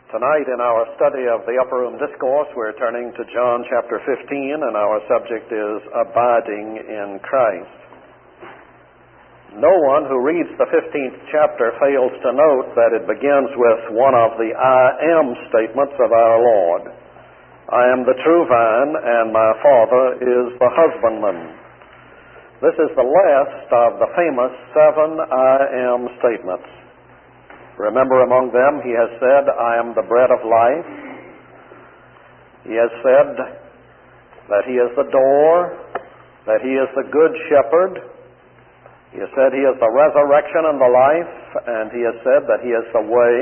Tonight in our study of the Upper Room Discourse, we're turning to John chapter 15, and our subject is Abiding in Christ. No one who reads the 15th chapter fails to note that it begins with one of the I am statements of our Lord. I am the true vine, and my Father is the husbandman. This is the last of the famous 7 I am statements. Remember, among them, he has said, I am the bread of life. He has said that he is the door, that he is the good shepherd. He has said he is the resurrection and the life, and he has said that he is the way.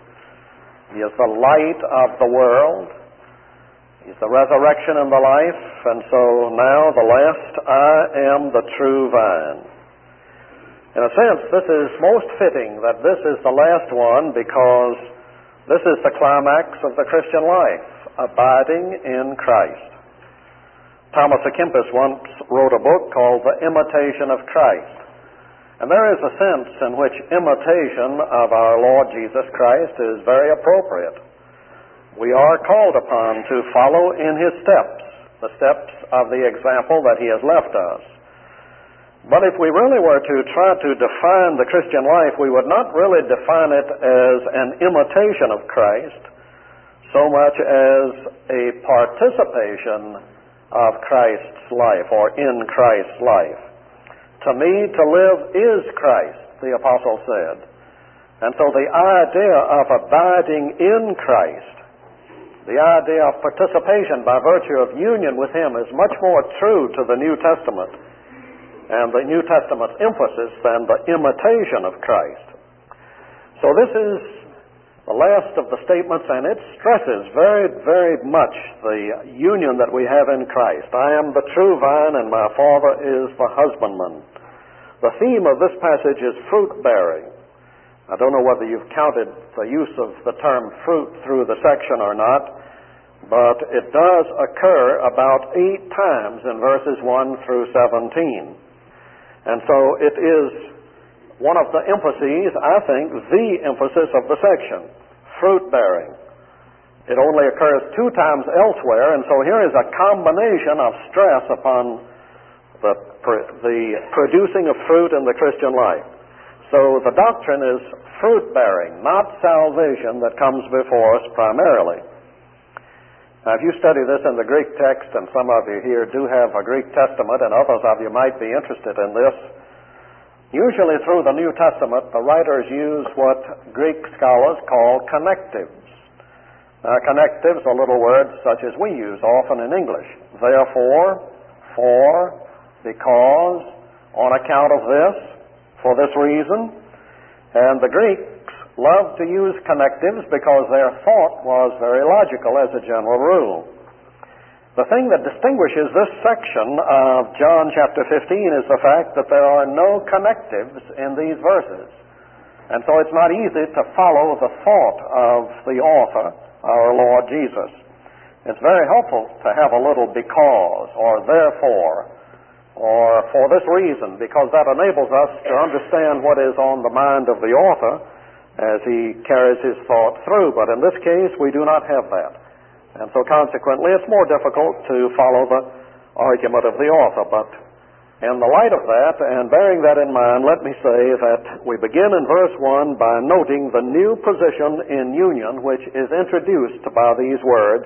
He is the light of the world. He's the resurrection and the life, and so now the last, I am the true vine. In a sense, this is most fitting that this is the last one because this is the climax of the Christian life, abiding in Christ. Thomas à Kempis once wrote a book called The Imitation of Christ. And there is a sense in which imitation of our Lord Jesus Christ is very appropriate. We are called upon to follow in his steps, the steps of the example that he has left us. But if we really were to try to define the Christian life, we would not really define it as an imitation of Christ so much as a participation of Christ's life or in Christ's life. To me, to live is Christ, the apostle said. And so the idea of abiding in Christ, the idea of participation by virtue of union with him is much more true to the New Testament and the New Testament's emphasis than the imitation of Christ. So this is the last of the statements, and it stresses very, very much the union that we have in Christ. I am the true vine, and my Father is the husbandman. The theme of this passage is fruit-bearing. I don't know whether you've counted the use of the term fruit through the section or not, but it does occur about 8 times in verses 1 through 17. And so it is one of the emphases, I think, the emphasis of the section, fruit-bearing. It only occurs 2 times elsewhere, and so here is a combination of stress upon the producing of fruit in the Christian life. So the doctrine is fruit-bearing, not salvation that comes before us primarily. Now, if you study this in the Greek text, and some of you here do have a Greek Testament, and others of you might be interested in this, usually through the New Testament, the writers use what Greek scholars call connectives. Connectives are little words such as we use often in English. Therefore, for, because, on account of this, for this reason. And the Greeks loved to use connectives because their thought was very logical as a general rule. The thing that distinguishes this section of John chapter 15 is the fact that there are no connectives in these verses. And so it's not easy to follow the thought of the author, our Lord Jesus. It's very helpful to have a little because, or therefore, or for this reason, because that enables us to understand what is on the mind of the author as he carries his thought through. But in this case, we do not have that. And so consequently, it's more difficult to follow the argument of the author. But in the light of that, and bearing that in mind, let me say that we begin in verse 1 by noting the new position in union which is introduced by these words,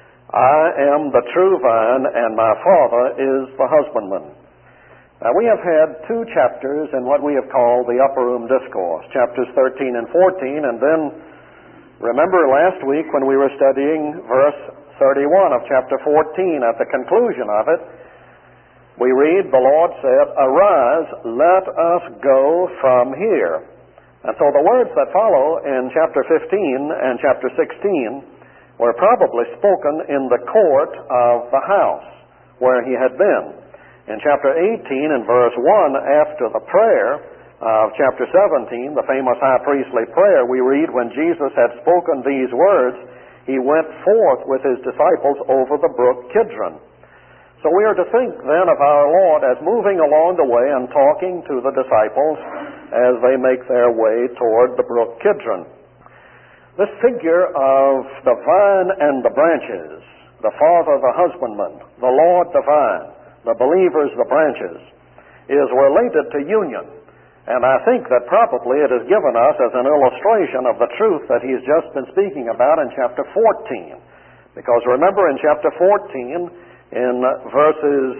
I am the true vine, and my Father is the husbandman. Now, we have had 2 chapters in what we have called the Upper Room Discourse, chapters 13 and 14, and then remember last week when we were studying verse 31 of chapter 14, at the conclusion of it, we read, the Lord said, arise, let us go from here. And so the words that follow in chapter 15 and chapter 16 were probably spoken in the court of the house where he had been. In chapter 18 and verse 1, after the prayer of chapter 17, the famous high priestly prayer, we read, when Jesus had spoken these words, he went forth with his disciples over the brook Kidron. So we are to think then of our Lord as moving along the way and talking to the disciples as they make their way toward the brook Kidron. This figure of the vine and the branches, the Father the husbandman, the Lord the vine, the believers the branches, is related to union. And I think that probably it is given us as an illustration of the truth that he's just been speaking about in chapter 14. Because remember in chapter 14, in verses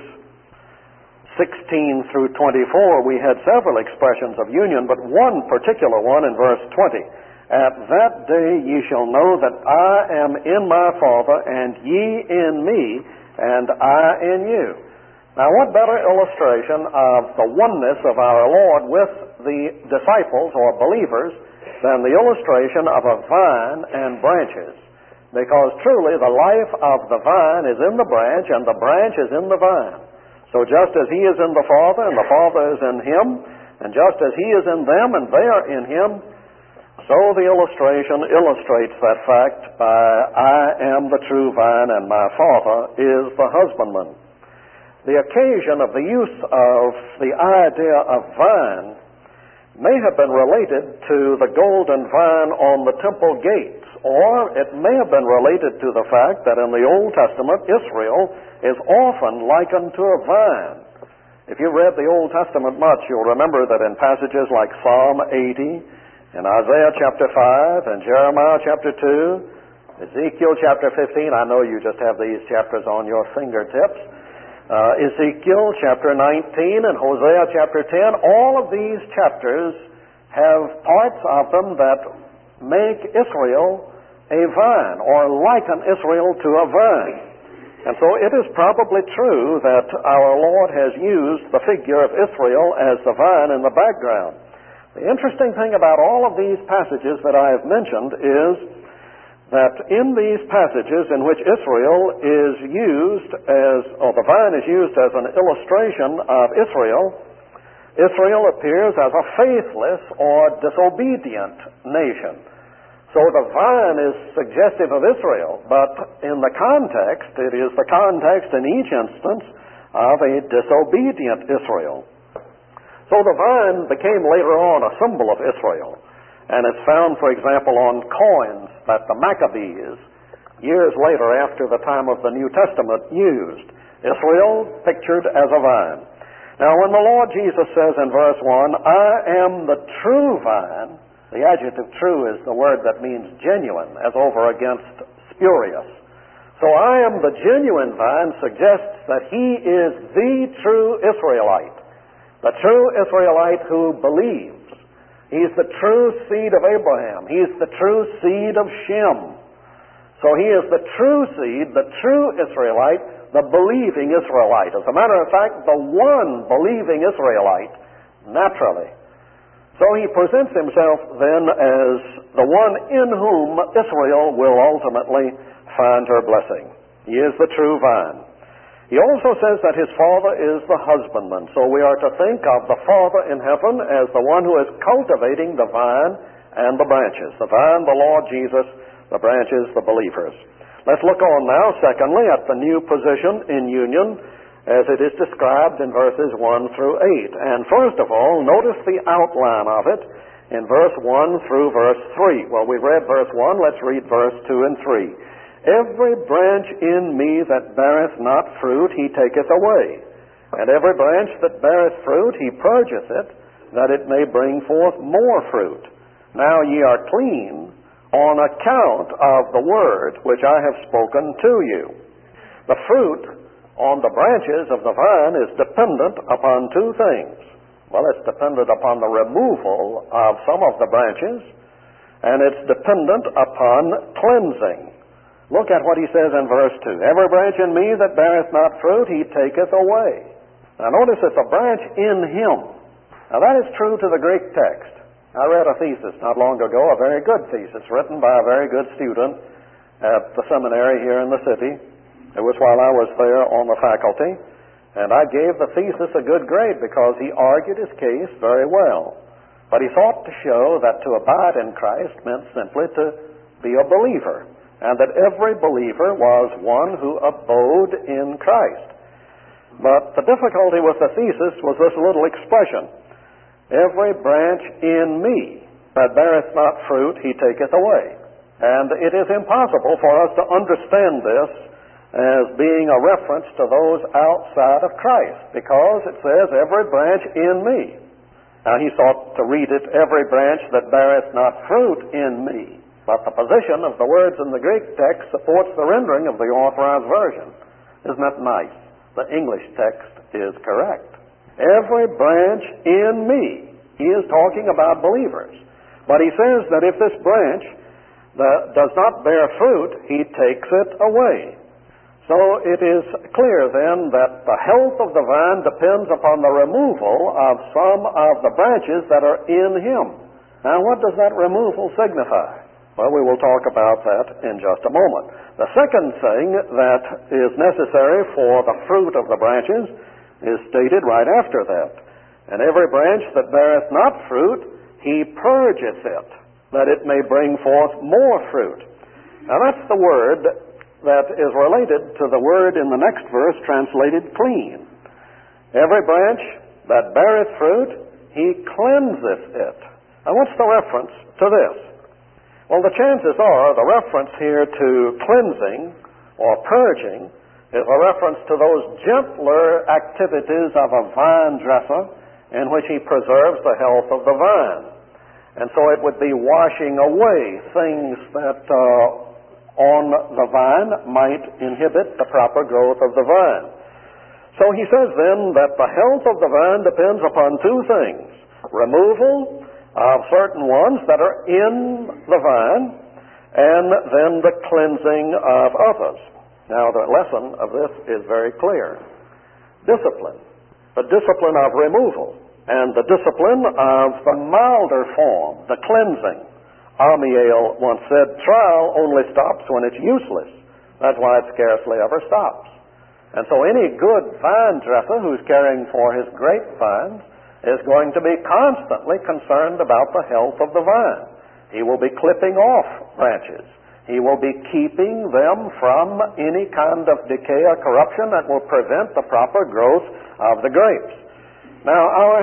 16 through 24, we had several expressions of union, but one particular one in verse 20. At that day ye shall know that I am in my Father, and ye in me, and I in you. Now, what better illustration of the oneness of our Lord with the disciples or believers than the illustration of a vine and branches? Because truly the life of the vine is in the branch, and the branch is in the vine. So just as he is in the Father, and the Father is in him, and just as he is in them, and they are in him, so the illustration illustrates that fact by I am the true vine, and my Father is the husbandman. The occasion of the use of the idea of vine may have been related to the golden vine on the temple gates, or it may have been related to the fact that in the Old Testament, Israel is often likened to a vine. If you read the Old Testament much, you'll remember that in passages like Psalm 80, in Isaiah chapter 5, and Jeremiah chapter 2, Ezekiel chapter 15, I know you just have these chapters on your fingertips, Ezekiel chapter 19 and Hosea chapter 10, all of these chapters have parts of them that make Israel a vine, or liken Israel to a vine. And so it is probably true that our Lord has used the figure of Israel as the vine in the background. The interesting thing about all of these passages that I have mentioned is that in these passages in which Israel is used as, or the vine is used as an illustration of Israel, Israel appears as a faithless or disobedient nation. So the vine is suggestive of Israel, but in the context, it is the context in each instance of a disobedient Israel. So the vine became later on a symbol of Israel, and it's found, for example, on coins that the Maccabees, years later after the time of the New Testament, used. Israel pictured as a vine. Now, when the Lord Jesus says in verse 1, I am the true vine, the adjective true is the word that means genuine, as over against spurious. So I am the genuine vine suggests that he is the true Israelite. The true Israelite who believes. He's the true seed of Abraham. He's the true seed of Shem. So he is the true seed, the true Israelite, the believing Israelite. As a matter of fact, the one believing Israelite, naturally. So he presents himself then as the one in whom Israel will ultimately find her blessing. He is the true vine. He also says that his Father is the husbandman. So we are to think of the Father in heaven as the one who is cultivating the vine and the branches. The vine, the Lord Jesus, the branches, the believers. Let's look on now, secondly, at the new position in union as it is described in verses 1 through 8. And first of all, notice the outline of it in verse 1 through verse 3. Well, we read verse 1, let's read verse 2 and 3. Every branch in me that beareth not fruit, he taketh away. And every branch that beareth fruit, he purgeth it, that it may bring forth more fruit. Now ye are clean on account of the word which I have spoken to you. The fruit on the branches of the vine is dependent upon two things. Well, it's dependent upon the removal of some of the branches, and it's dependent upon cleansing. Look at what he says in verse 2. Every branch in me that beareth not fruit, he taketh away. Now notice it's a branch in him. Now that is true to the Greek text. I read a thesis not long ago, a very good thesis, written by a very good student at the seminary here in the city. It was while I was there on the faculty. And I gave the thesis a good grade because he argued his case very well. But he sought to show that to abide in Christ meant simply to be a believer, and that every believer was one who abode in Christ. But the difficulty with the thesis was this little expression, every branch in me that beareth not fruit, he taketh away. And it is impossible for us to understand this as being a reference to those outside of Christ, because it says, every branch in me. Now he sought to read it, every branch that beareth not fruit in me. But the position of the words in the Greek text supports the rendering of the Authorized Version. Isn't that nice? The English text is correct. Every branch in me. He is talking about believers. But he says that if this branch that does not bear fruit, he takes it away. So it is clear then that the health of the vine depends upon the removal of some of the branches that are in him. Now what does that removal signify? Well, we will talk about that in just a moment. The second thing that is necessary for the fruit of the branches is stated right after that. And every branch that beareth not fruit, he purgeth it, that it may bring forth more fruit. Now that's the word that is related to the word in the next verse translated clean. Every branch that beareth fruit, he cleanseth it. Now what's the reference to this? Well, the chances are the reference here to cleansing or purging is a reference to those gentler activities of a vine dresser in which he preserves the health of the vine. And so it would be washing away things that on the vine might inhibit the proper growth of the vine. So he says then that the health of the vine depends upon two things: removal of certain ones that are in the vine, and then the cleansing of others. Now the lesson of this is very clear. Discipline. The discipline of removal, and the discipline of the milder form, the cleansing. Amiel once said, trial only stops when it's useless. That's why it scarcely ever stops. And so any good vine dresser who's caring for his grapevines is going to be constantly concerned about the health of the vine. He will be clipping off branches. He will be keeping them from any kind of decay or corruption that will prevent the proper growth of the grapes. Now, our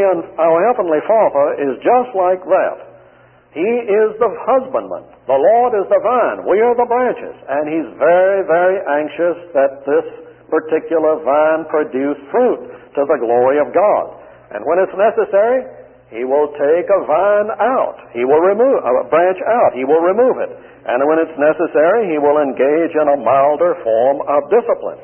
Heavenly Father is just like that. He is the husbandman. The Lord is the vine. We are the branches. And He's very, very anxious that this particular vine produce fruit to the glory of God. And when it's necessary, He will take a vine out. He will remove a branch out. He will remove it. And when it's necessary, He will engage in a milder form of discipline.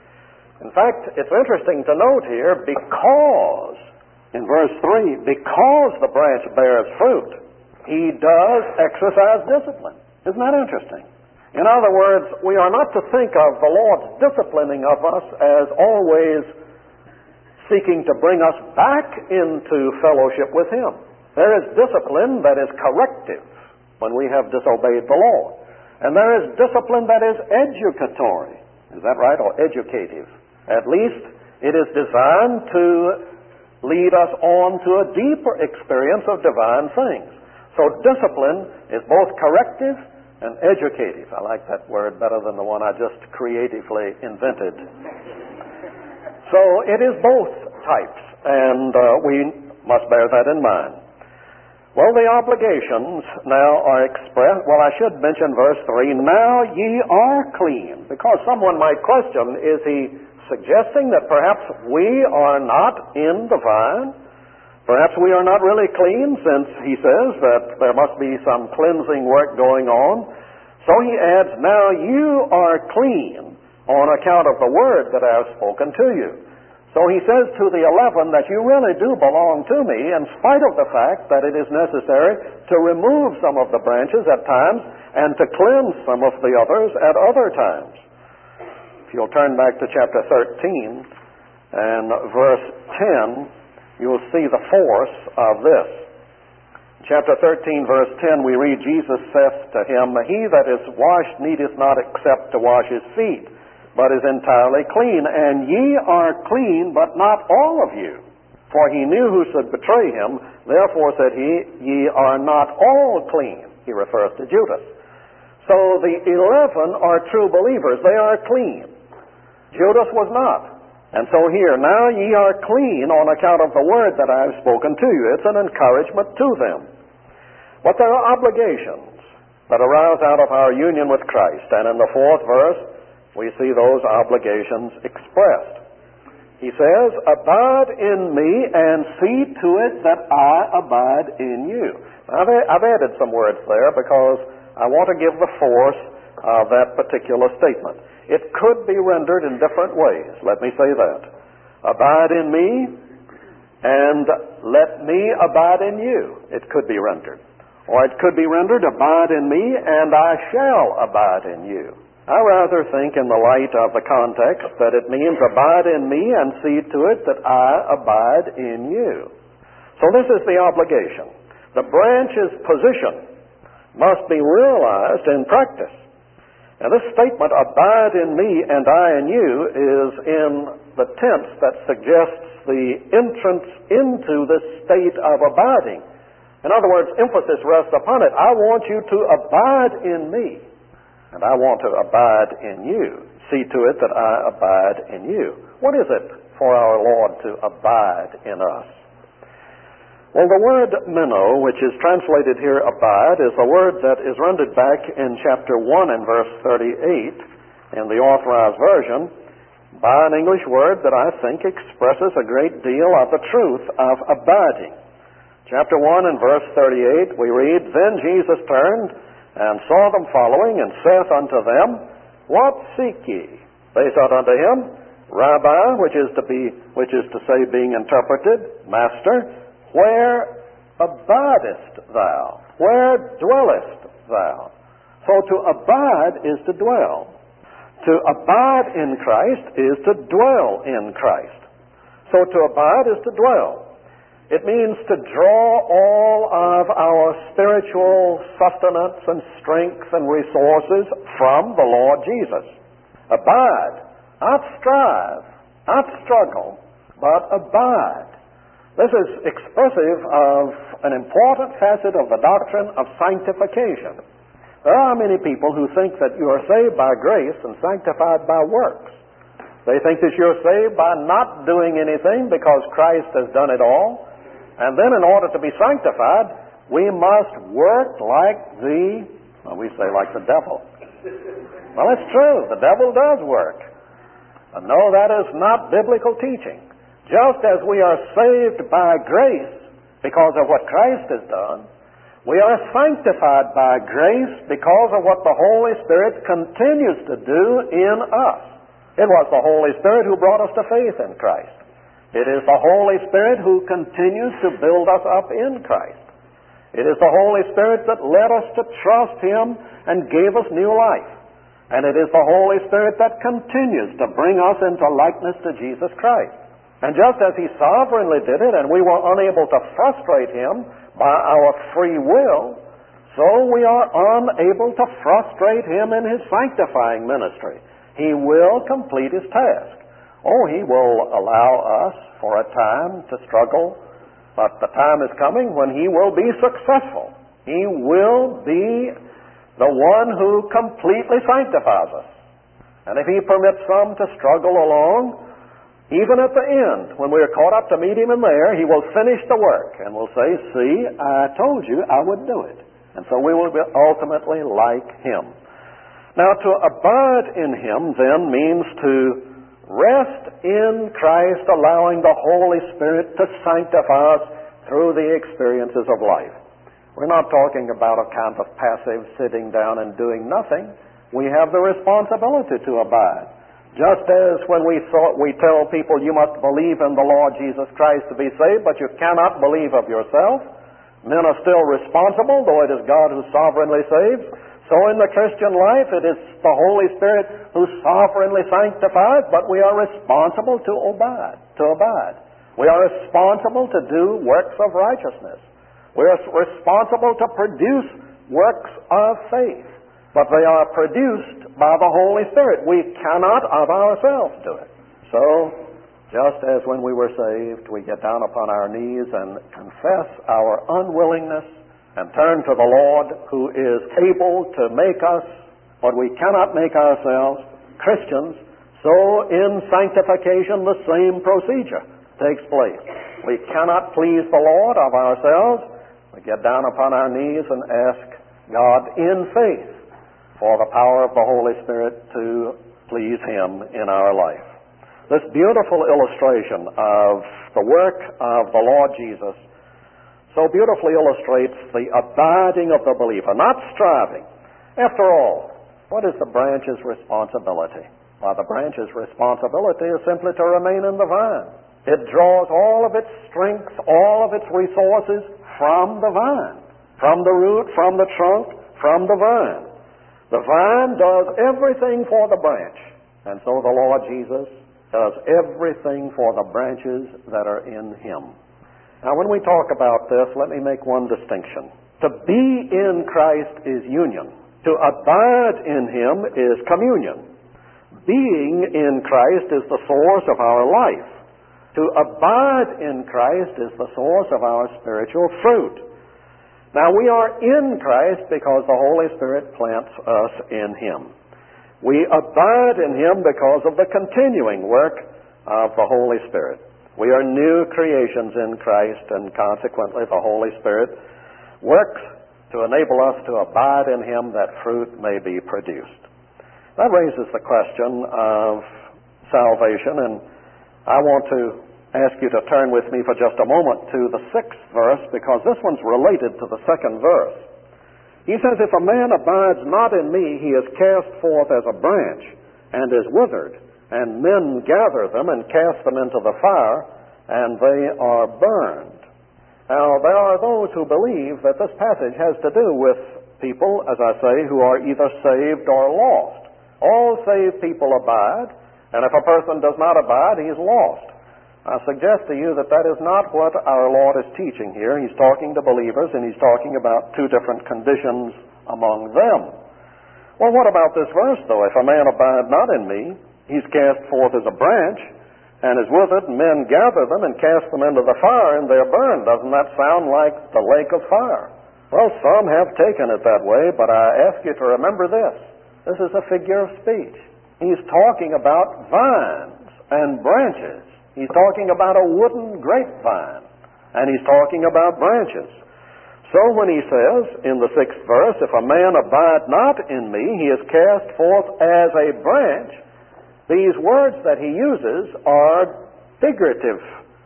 In fact, it's interesting to note here, because, in verse 3, because the branch bears fruit, He does exercise discipline. Isn't that interesting? In other words, we are not to think of the Lord's disciplining of us as always seeking to bring us back into fellowship with Him. There is discipline that is corrective when we have disobeyed the Lord. And there is discipline that is educatory. Is that right? Or educative. At least it is designed to lead us on to a deeper experience of divine things. So discipline is both corrective and educative. I like that word better than the one I just creatively invented. So it is both types, and we must bear that in mind. Well, the obligations now are expressed. Well, I should mention verse 3, now ye are clean. Because someone might question, is he suggesting that perhaps we are not in the vine? Perhaps we are not really clean, since he says that there must be some cleansing work going on. So he adds, now you are clean on account of the word that I have spoken to you. So he says to the 11 that you really do belong to me, in spite of the fact that it is necessary to remove some of the branches at times and to cleanse some of the others at other times. If you'll turn back to chapter 13 and verse 10, you'll see the force of this. Chapter 13, verse 10, we read, Jesus saith to him, he that is washed needeth not except to wash his feet, but is entirely clean. And ye are clean, but not all of you. For he knew who should betray him. Therefore said he, ye are not all clean. He refers to Judas. So the 11 are true believers. They are clean. Judas was not. And so here, now ye are clean on account of the word that I have spoken to you. It's an encouragement to them. But there are obligations. that arouse out of our union with Christ. And in the 4th verse, we see those obligations expressed. He says, abide in me and see to it that I abide in you. Now, I've added some words there because I want to give the force of that particular statement. It could be rendered in different ways. Let me say that. Abide in me and let me abide in you. It could be rendered. Or it could be rendered, abide in me and I shall abide in you. I rather think in the light of the context that it means abide in me and see to it that I abide in you. So this is the obligation. The branch's position must be realized in practice. And this statement, abide in me and I in you, is in the tense that suggests the entrance into this state of abiding. In other words, emphasis rests upon it. I want you to abide in me, and I want to abide in you. See to it that I abide in you. What is it for our Lord to abide in us? Well, the word meno, which is translated here abide, is the word that is rendered back in chapter 1 and verse 38 in the Authorized Version by an English word that I think expresses a great deal of the truth of abiding. Chapter 1 and verse 38, we read, Then Jesus turned and saw them following, and saith unto them, What seek ye? They said unto him, Rabbi, which is to say, being interpreted, Master, where abidest thou? Where dwellest thou? So to abide is to dwell. To abide in Christ is to dwell in Christ. So to abide is to dwell. It means to draw all of our spiritual sustenance and strength and resources from the Lord Jesus. Abide, not strive, not struggle, but abide. This is expressive of an important facet of the doctrine of sanctification. There are many people who think that you are saved by grace and sanctified by works. They think that you're saved by not doing anything because Christ has done it all. And then in order to be sanctified, we must work like the devil. Well, it's true. The devil does work. And no, that is not biblical teaching. Just as we are saved by grace because of what Christ has done, we are sanctified by grace because of what the Holy Spirit continues to do in us. It was the Holy Spirit who brought us to faith in Christ. It is the Holy Spirit who continues to build us up in Christ. It is the Holy Spirit that led us to trust Him and gave us new life. And it is the Holy Spirit that continues to bring us into likeness to Jesus Christ. And just as He sovereignly did it, and we were unable to frustrate Him by our free will, so we are unable to frustrate Him in His sanctifying ministry. He will complete His task. Oh, He will allow us for a time to struggle, but the time is coming when He will be successful. He will be the one who completely sanctifies us. And if He permits some to struggle along, even at the end, when we are caught up to meet Him in there, He will finish the work and will say, See, I told you I would do it. And so we will be ultimately like Him. Now, to abide in Him then means to rest in Christ, allowing the Holy Spirit to sanctify us through the experiences of life. We're not talking about a kind of passive sitting down and doing nothing. We have the responsibility to abide. Just as when we tell people you must believe in the Lord Jesus Christ to be saved, but you cannot believe of yourself, men are still responsible, though it is God who sovereignly saves. So in the Christian life, it is the Holy Spirit who sovereignly sanctifies, but we are responsible to abide. We are responsible to do works of righteousness. We are responsible to produce works of faith, but they are produced by the Holy Spirit. We cannot of ourselves do it. So, just as when we were saved, we get down upon our knees and confess our unwillingness and turn to the Lord who is able to make us what we cannot make ourselves, Christians, so in sanctification the same procedure takes place. We cannot please the Lord of ourselves. We get down upon our knees and ask God in faith for the power of the Holy Spirit to please Him in our life. This beautiful illustration of the work of the Lord Jesus so beautifully illustrates the abiding of the believer, not striving. After all, what is the branch's responsibility? Well, the branch's responsibility is simply to remain in the vine. It draws all of its strength, all of its resources from the vine, from the root, from the trunk, from the vine. The vine does everything for the branch, and so the Lord Jesus does everything for the branches that are in Him. Now, when we talk about this, let me make one distinction. To be in Christ is union. To abide in Him is communion. Being in Christ is the source of our life. To abide in Christ is the source of our spiritual fruit. Now, we are in Christ because the Holy Spirit plants us in Him. We abide in Him because of the continuing work of the Holy Spirit. We are new creations in Christ, and consequently the Holy Spirit works to enable us to abide in Him that fruit may be produced. That raises the question of salvation, and I want to ask you to turn with me for just a moment to the 6th verse, because this one's related to the 2nd verse. He says, "If a man abides not in me, he is cast forth as a branch, and is withered, and men gather them and cast them into the fire, and they are burned." Now, there are those who believe that this passage has to do with people, as I say, who are either saved or lost. All saved people abide, and if a person does not abide, he is lost. I suggest to you that that is not what our Lord is teaching here. He's talking to believers, and He's talking about two different conditions among them. Well, what about this verse, though? "If a man abide not in me, he's cast forth as a branch, and is withered, and men gather them and cast them into the fire, and they're burned." Doesn't that sound like the lake of fire? Well, some have taken it that way, but I ask you to remember this. This is a figure of speech. He's talking about vines and branches. He's talking about a wooden grapevine, and He's talking about branches. So when He says in the 6th verse, "If a man abide not in me, he is cast forth as a branch," these words that He uses are figurative.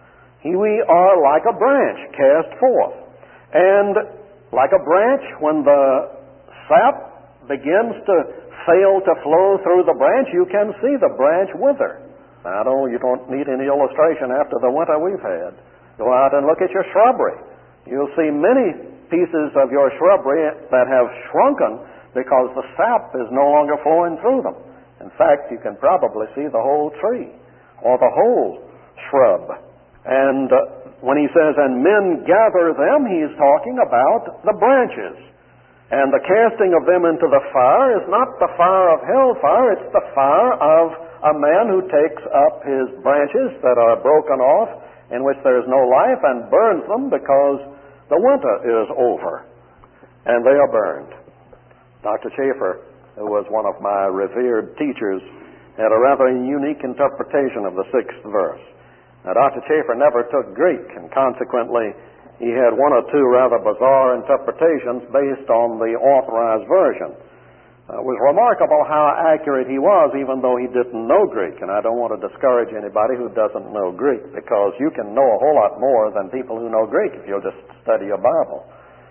We are like a branch cast forth. And like a branch, when the sap begins to fail to flow through the branch, you can see the branch wither. I know you don't need any illustration after the winter we've had. Go out and look at your shrubbery. You'll see many pieces of your shrubbery that have shrunken because the sap is no longer flowing through them. In fact, you can probably see the whole tree or the whole shrub. And when He says, "and men gather them," He's talking about the branches. And the casting of them into the fire is not the fire of hellfire, it's the fire of a man who takes up his branches that are broken off, in which there is no life, and burns them because the winter is over, and they are burned. Dr. Schaeffer, who was one of my revered teachers, had a rather unique interpretation of the 6th verse. Now, Dr. Schaeffer never took Greek, and consequently he had one or two rather bizarre interpretations based on the Authorized Version. It was remarkable how accurate he was, even though he didn't know Greek. And I don't want to discourage anybody who doesn't know Greek, because you can know a whole lot more than people who know Greek if you'll just study your Bible.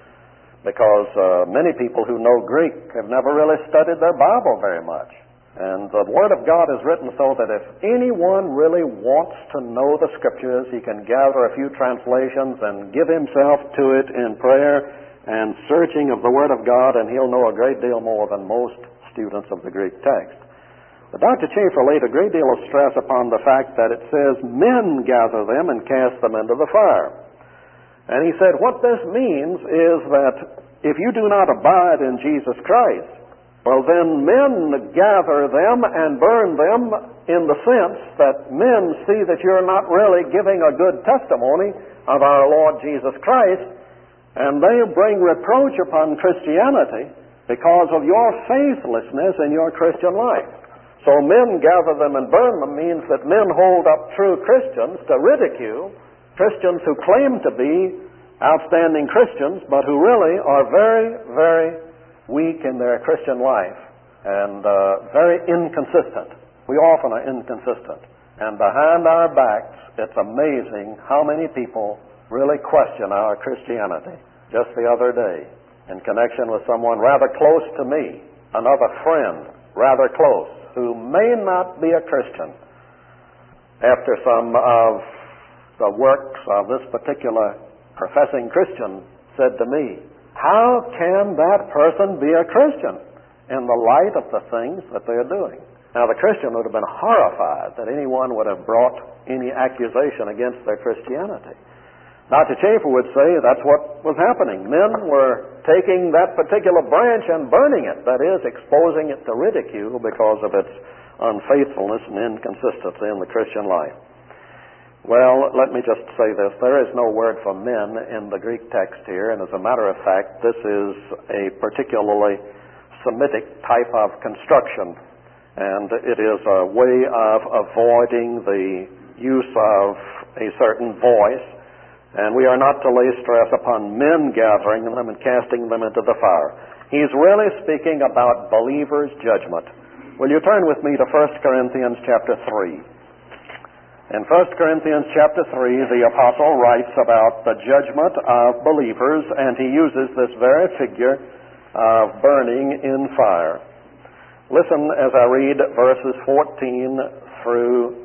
Because many people who know Greek have never really studied their Bible very much. And the Word of God is written so that if anyone really wants to know the Scriptures, he can gather a few translations and give himself to it in prayer and searching of the Word of God, and he'll know a great deal more than most students of the Greek text. But Dr. Schaeffer laid a great deal of stress upon the fact that it says, "men gather them and cast them into the fire." And he said, what this means is that if you do not abide in Jesus Christ, well, then men gather them and burn them, in the sense that men see that you're not really giving a good testimony of our Lord Jesus Christ, and they bring reproach upon Christianity because of your faithlessness in your Christian life. So men gather them and burn them means that men hold up true Christians to ridicule, Christians who claim to be outstanding Christians, but who really are very, very weak in their Christian life and very inconsistent. We often are inconsistent. And behind our backs, it's amazing how many people really question our Christianity. Just the other day, in connection with someone rather close to me, another friend rather close, who may not be a Christian, after some of the works of this particular professing Christian said to me, how can that person be a Christian in the light of the things that they're doing? Now, the Christian would have been horrified that anyone would have brought any accusation against their Christianity. Dr. Chafer would say that's what was happening. Men were taking that particular branch and burning it, that is, exposing it to ridicule because of its unfaithfulness and inconsistency in the Christian life. Well, let me just say this. There is no word for men in the Greek text here, and as a matter of fact, this is a particularly Semitic type of construction, and it is a way of avoiding the use of a certain voice, and we are not to lay stress upon men gathering them and casting them into the fire. He's really speaking about believers' judgment. Will you turn with me to 1 Corinthians chapter 3? In 1 Corinthians chapter 3, the apostle writes about the judgment of believers, and he uses this very figure of burning in fire. Listen as I read verses 14 through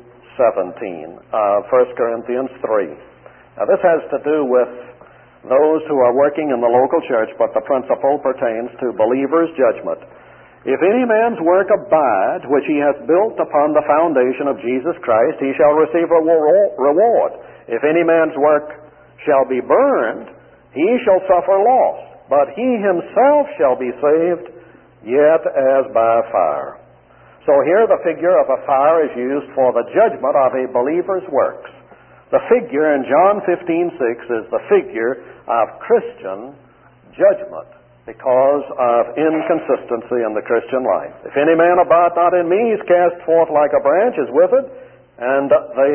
17 of 1 Corinthians 3. Now, this has to do with those who are working in the local church, but the principle pertains to believers' judgment. If any man's work abide, which he hath built upon the foundation of Jesus Christ, he shall receive a reward. If any man's work shall be burned, he shall suffer loss, but he himself shall be saved, yet as by fire. So here the figure of a fire is used for the judgment of a believer's works. The figure in John 15:6 is the figure of Christian judgment because of inconsistency in the Christian life. If any man abide not in me, he's cast forth like a branch, is withered, and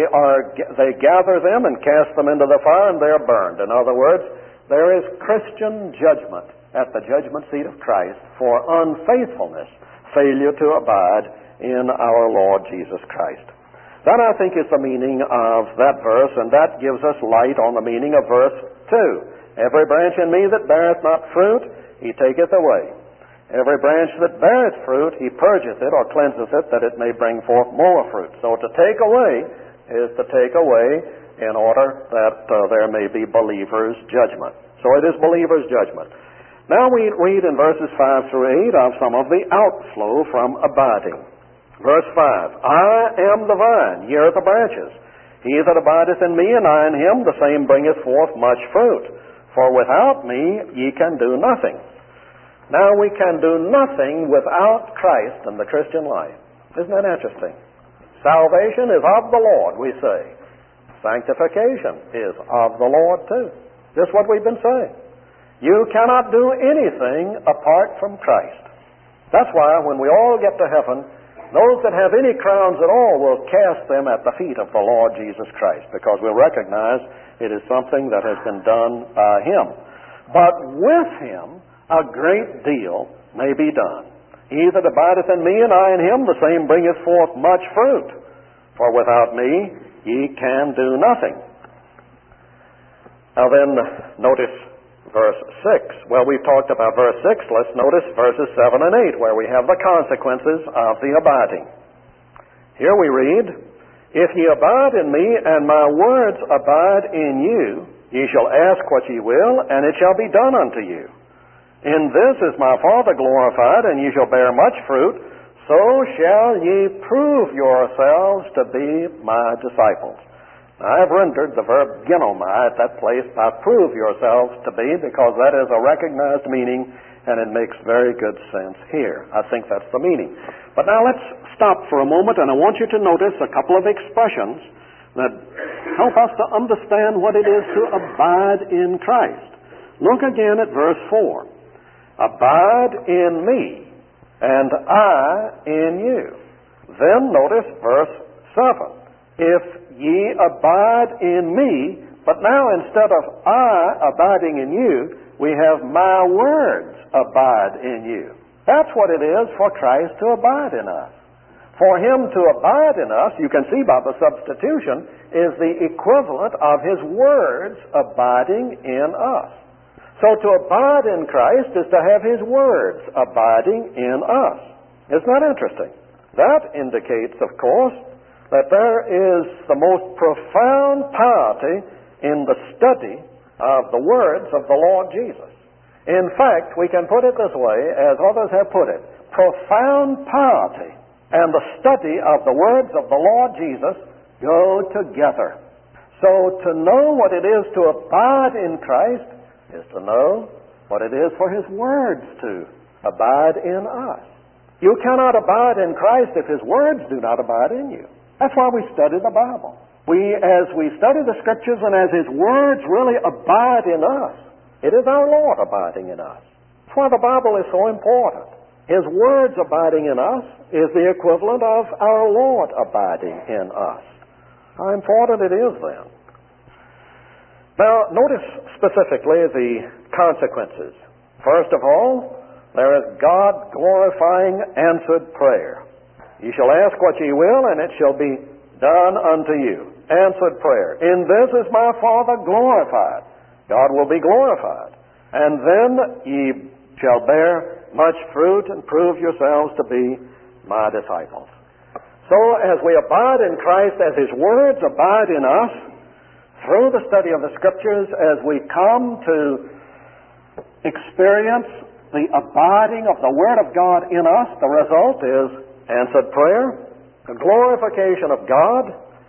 they gather them and cast them into the fire, and they are burned. In other words, there is Christian judgment at the judgment seat of Christ for unfaithfulness, failure to abide in our Lord Jesus Christ. That, I think, is the meaning of that verse, and that gives us light on the meaning of verse 2. Every branch in me that beareth not fruit, he taketh away. Every branch that beareth fruit, he purgeth it or cleanseth it, that it may bring forth more fruit. So to take away is to take away in order that there may be believers' judgment. So it is believers' judgment. Now we read in verses 5 through 8 of some of the outflow from abiding. Verse 5, I am the vine, ye are the branches. He that abideth in me, and I in him, the same bringeth forth much fruit. For without me ye can do nothing. Now we can do nothing without Christ in the Christian life. Isn't that interesting? Salvation is of the Lord, we say. Sanctification is of the Lord too. Just what we've been saying. You cannot do anything apart from Christ. That's why when we all get to heaven, those that have any crowns at all will cast them at the feet of the Lord Jesus Christ, because we'll recognize it is something that has been done by Him. But with Him, a great deal may be done. He that abideth in me, and I in him, the same bringeth forth much fruit. For without me ye can do nothing. Now then, notice verse 6. Well, we've talked about verse 6. Let's notice verses 7 and 8, where we have the consequences of the abiding. Here we read, If ye abide in me, and my words abide in you, ye shall ask what ye will, and it shall be done unto you. In this is my Father glorified, and ye shall bear much fruit, so shall ye prove yourselves to be my disciples. I have rendered the verb ginomai at that place by prove yourselves to be, because that is a recognized meaning, and it makes very good sense here. I think that's the meaning. But now let's stop for a moment, and I want you to notice a couple of expressions that help us to understand what it is to abide in Christ. Look again at verse 4. Abide in me, and I in you. Then notice verse 7. If ye abide in me, but now instead of I abiding in you, We have my words abide in you. That's what it is for Christ to abide in us. For Him to abide in us, you can see by the substitution, is the equivalent of His words abiding in us. So to abide in Christ is to have His words abiding in us. Isn't that interesting? That indicates, of course, that there is the most profound piety in the study of the words of the Lord Jesus. In fact, we can put it this way, as others have put it, profound piety and the study of the words of the Lord Jesus go together. So to know what it is to abide in Christ is to know what it is for His words to abide in us. You cannot abide in Christ if His words do not abide in you. That's why we study the Bible. As we study the Scriptures and as His words really abide in us, it is our Lord abiding in us. That's why the Bible is so important. His words abiding in us is the equivalent of our Lord abiding in us. How important it is then. Now, notice specifically the consequences. First of all, there is God-glorifying answered prayer. You shall ask what ye will, and it shall be done unto you. Answered prayer. In this is my Father glorified. God will be glorified. And then ye shall bear much fruit and prove yourselves to be my disciples. So as we abide in Christ, as His words abide in us, through the study of the Scriptures, as we come to experience the abiding of the Word of God in us, the result is answered prayer, the glorification of God,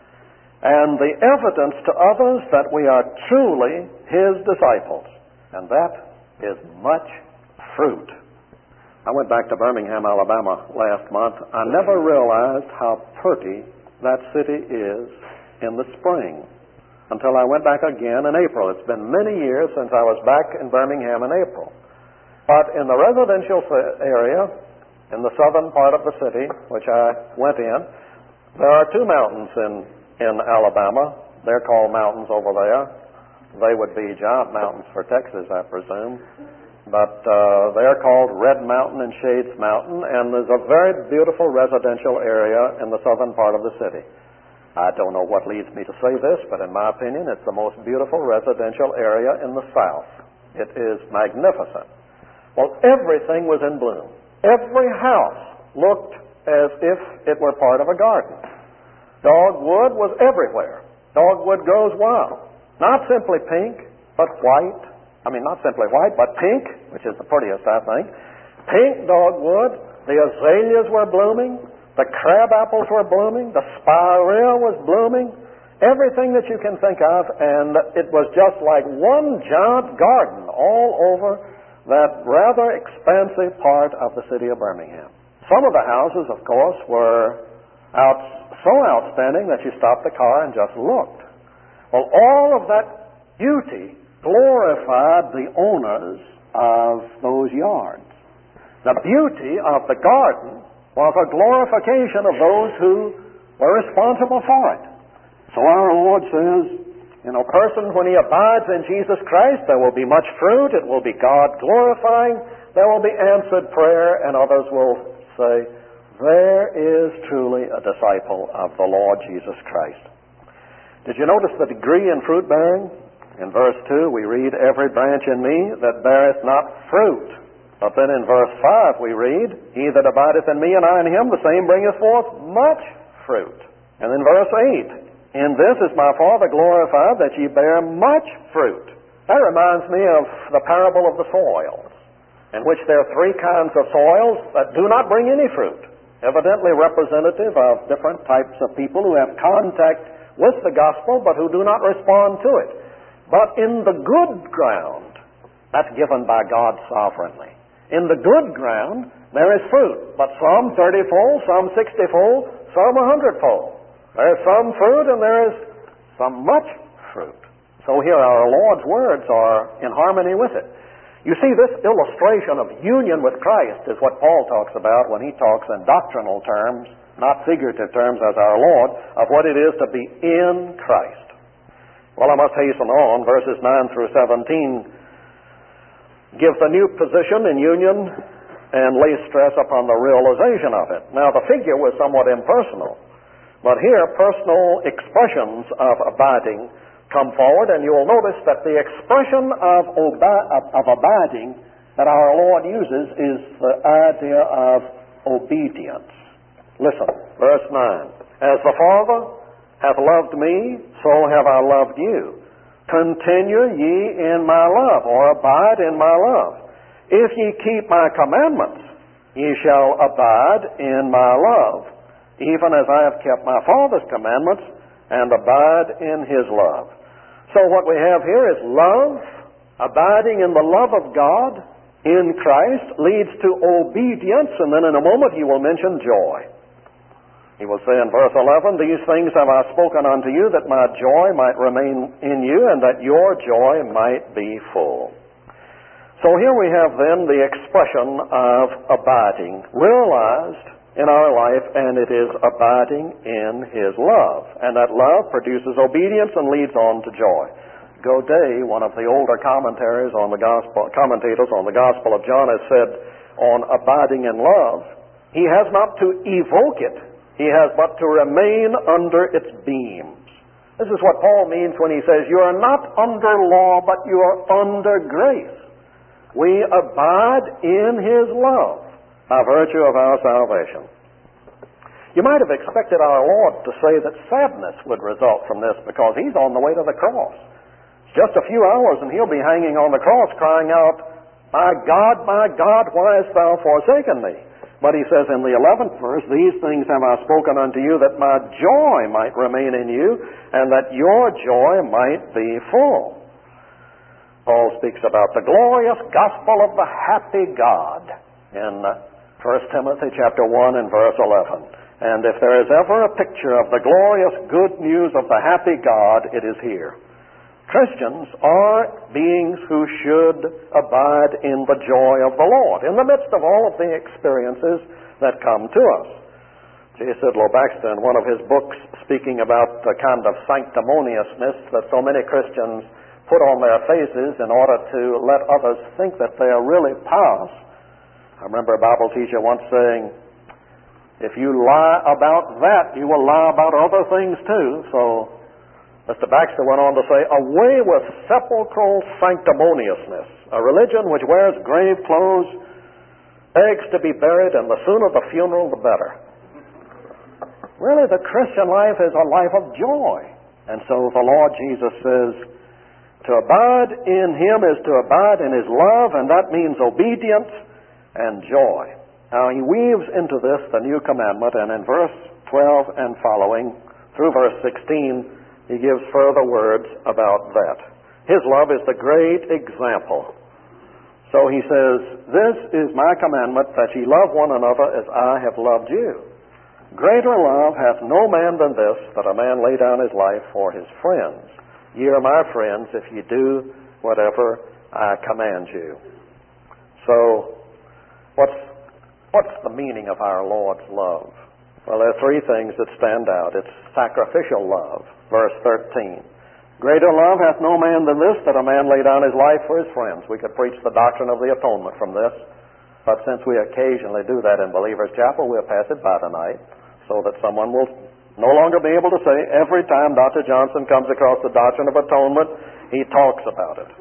and the evidence to others that we are truly His disciples. And that is much fruit. I went back to Birmingham, Alabama last month. I never realized how pretty that city is in the spring until I went back again in April. It's been many years since I was back in Birmingham in April. But in the residential area, in the southern part of the city, which I went in, there are two mountains in Alabama. They're called mountains over there. They would be giant mountains for Texas, I presume. But they're called Red Mountain and Shades Mountain, and there's a very beautiful residential area in the southern part of the city. I don't know what leads me to say this, but in my opinion, it's the most beautiful residential area in the South. It is magnificent. Well, everything was in bloom. Every house looked as if it were part of a garden. Dogwood was everywhere. Dogwood grows wild. Not simply pink, but white. Not simply white, but pink, which is the prettiest, I think. Pink dogwood. The azaleas were blooming. The crab apples were blooming. The spiral was blooming. Everything that you can think of, and it was just like one giant garden all over that rather expansive part of the city of Birmingham. Some of the houses, of course, were so outstanding that you stopped the car and just looked. Well, all of that beauty glorified the owners of those yards. The beauty of the garden was a glorification of those who were responsible for it. So our Lord says, a person, when he abides in Jesus Christ, there will be much fruit, it will be God glorifying, there will be answered prayer, and others will say, there is truly a disciple of the Lord Jesus Christ. Did you notice the degree in fruit bearing? In verse 2 we read, every branch in me that beareth not fruit. But then in verse 5 we read, he that abideth in me and I in him, the same bringeth forth much fruit. And in verse 8, in this is my Father glorified, that ye bear much fruit. That reminds me of the parable of the soils, in which there are three kinds of soils that do not bring any fruit, evidently representative of different types of people who have contact with the gospel, but who do not respond to it. But in the good ground, that's given by God sovereignly. In the good ground, there is fruit, but some 30-fold, some 60-fold, some 100-fold. There is some fruit and there is some much fruit. So here our Lord's words are in harmony with it. You see, this illustration of union with Christ is what Paul talks about when he talks in doctrinal terms, not figurative terms as our Lord, of what it is to be in Christ. Well, I must hasten on, verses 9 through 17. gives a new position in union and lays stress upon the realization of it. Now, the figure was somewhat impersonal, but here personal expressions of abiding come forward, and you'll notice that the expression of abiding that our Lord uses is the idea of obedience. Listen, verse 9. As the Father hath loved me, so have I loved you. Continue ye in my love, or abide in my love. If ye keep my commandments, ye shall abide in my love, even as I have kept my Father's commandments and abide in his love. So what we have here is love, abiding in the love of God in Christ leads to obedience, and then in a moment he will mention joy. He will say in verse 11, these things have I spoken unto you, that my joy might remain in you, and that your joy might be full. So here we have then the expression of abiding realized in our life, and it is abiding in his love. And that love produces obedience and leads on to joy. Godet, one of the older commentators on the Gospel of John, has said on abiding in love, he has not to evoke it, he has but to remain under its beams. This is what Paul means when he says, you are not under law, but you are under grace. We abide in his love by virtue of our salvation. You might have expected our Lord to say that sadness would result from this, because he's on the way to the cross. It's just a few hours and he'll be hanging on the cross crying out, my God, why hast thou forsaken me? But he says in the 11th verse, these things have I spoken unto you, that my joy might remain in you, and that your joy might be full. Paul speaks about the glorious gospel of the happy God in 1 Timothy chapter 1 and verse 11. And if there is ever a picture of the glorious good news of the happy God, it is here. Christians are beings who should abide in the joy of the Lord in the midst of all of the experiences that come to us. J. Sidlow Baxter, in one of his books, speaking about the kind of sanctimoniousness that so many Christians put on their faces in order to let others think that they are really pious. I remember a Bible teacher once saying, if you lie about that, you will lie about other things too. So Mr. Baxter went on to say, away with sepulchral sanctimoniousness, a religion which wears grave clothes, begs to be buried, and the sooner the funeral, the better. Really, the Christian life is a life of joy. And so the Lord Jesus says, to abide in him is to abide in his love, and that means obedience and joy. Now, he weaves into this the new commandment, and in verse 12 and following, through verse 16, he gives further words about that. His love is the great example. So he says, this is my commandment, that ye love one another as I have loved you. Greater love hath no man than this, that a man lay down his life for his friends. Ye are my friends if ye do whatever I command you. So, what's the meaning of our Lord's love? Well, there are three things that stand out. It's sacrificial love, verse 13. Greater love hath no man than this, that a man lay down his life for his friends. We could preach the doctrine of the atonement from this, but since we occasionally do that in Believer's Chapel, we'll pass it by tonight, so that someone will no longer be able to say, every time Dr. Johnson comes across the doctrine of atonement, he talks about it.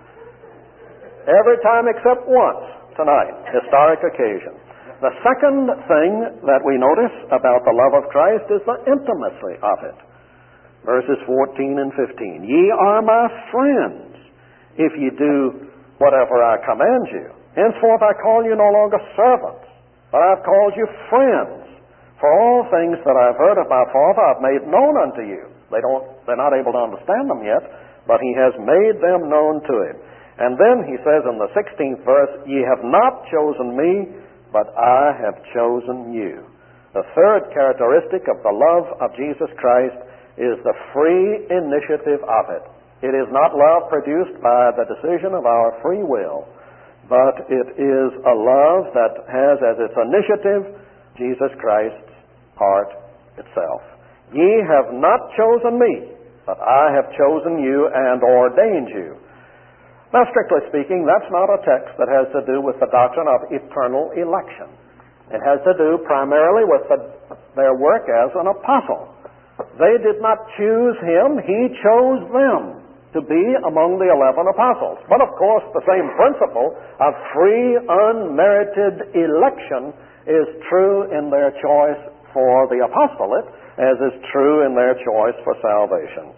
Every time except once tonight, historic occasion. The second thing that we notice about the love of Christ is the intimacy of it. Verses 14 and 15. Ye are my friends if ye do whatever I command you. Henceforth I call you no longer servants, but I've called you friends. For all things that I've heard of my Father I've made known unto you. They're not able to understand them yet, but he has made them known to him. And then he says in the 16th verse, ye have not chosen me, but I have chosen you. The third characteristic of the love of Jesus Christ is the free initiative of it. It is not love produced by the decision of our free will, but it is a love that has as its initiative Jesus Christ's heart itself. Ye have not chosen me, but I have chosen you and ordained you. Now, strictly speaking, that's not a text that has to do with the doctrine of eternal election. It has to do primarily with their work as an apostle. They did not choose him, he chose them to be among the 11 apostles. But of course, the same principle of free, unmerited election is true in their choice for the apostolate, as is true in their choice for salvation.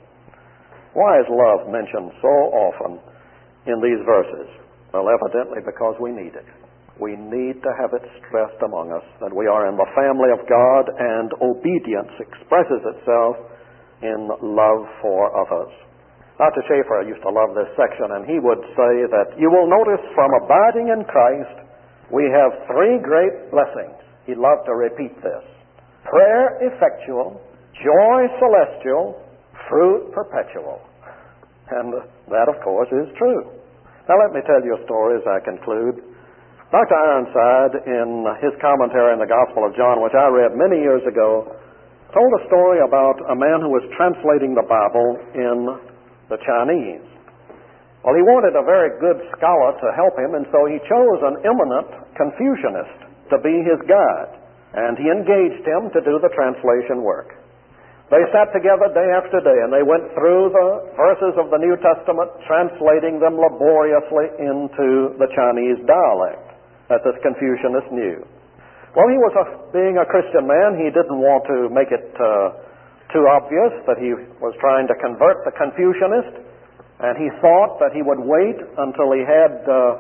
Why is love mentioned so often in these verses? Well, evidently because we need it. We need to have it stressed among us that we are in the family of God, and obedience expresses itself in love for others. Dr. Schaeffer used to love this section, and he would say that you will notice from abiding in Christ, we have 3 great blessings. He loved to repeat this: prayer effectual, joy celestial, fruit perpetual. And that, of course, is true. Now let me tell you a story as I conclude. Dr. Ironside, in his commentary on the Gospel of John, which I read many years ago, told a story about a man who was translating the Bible in the Chinese. Well, he wanted a very good scholar to help him, and so he chose an eminent Confucianist to be his guide, and he engaged him to do the translation work. They sat together day after day, and they went through the verses of the New Testament, translating them laboriously into the Chinese dialect that this Confucianist knew. Well, he was being a Christian man. He didn't want to make it too obvious that he was trying to convert the Confucianist, and he thought that he would wait until he had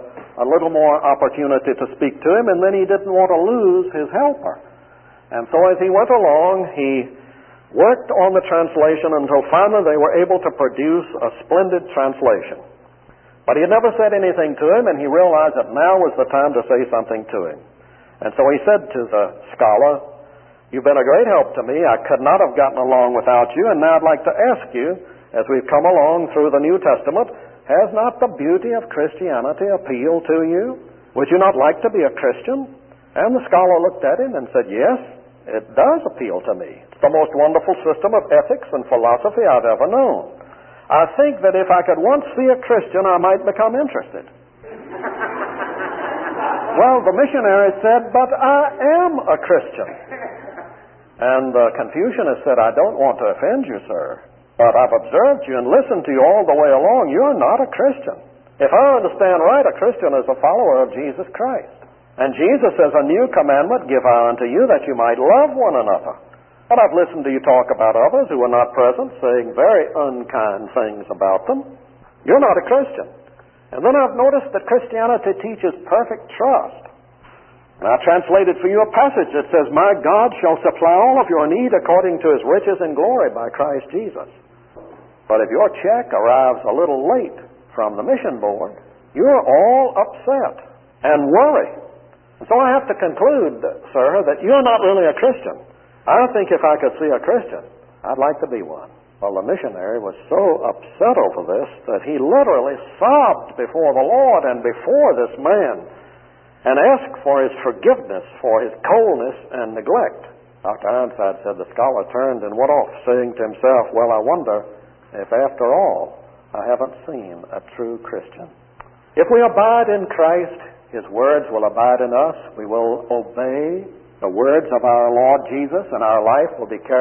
a little more opportunity to speak to him, and then he didn't want to lose his helper. And so as he went along, he worked on the translation until finally they were able to produce a splendid translation. But he had never said anything to him, and he realized that now was the time to say something to him. And so he said to the scholar, "You've been a great help to me. I could not have gotten along without you, and now I'd like to ask you, as we've come along through the New Testament, has not the beauty of Christianity appealed to you? Would you not like to be a Christian?" And the scholar looked at him and said, "Yes, it does appeal to me. It's the most wonderful system of ethics and philosophy I've ever known. I think that if I could once see a Christian, I might become interested." Well, the missionary said, "But I am a Christian." And the Confucianist said, "I don't want to offend you, sir, but I've observed you and listened to you all the way along. You're not a Christian. If I understand right, a Christian is a follower of Jesus Christ. And Jesus says, 'A new commandment give I unto you, that you might love one another.' But I've listened to you talk about others who were not present, saying very unkind things about them. You're not a Christian. And then I've noticed that Christianity teaches perfect trust. And I translated for you a passage that says, 'My God shall supply all of your need according to his riches and glory by Christ Jesus.' But if your check arrives a little late from the mission board, you're all upset and worry. And so I have to conclude, sir, that you're not really a Christian. I think if I could see a Christian, I'd like to be one." Well, the missionary was so upset over this that he literally sobbed before the Lord and before this man and asked for his forgiveness for his coldness and neglect. Dr. Ironside said the scholar turned and went off, saying to himself, "Well, I wonder if after all I haven't seen a true Christian." If we abide in Christ, his words will abide in us. We will obey the words of our Lord Jesus, and our life will be carried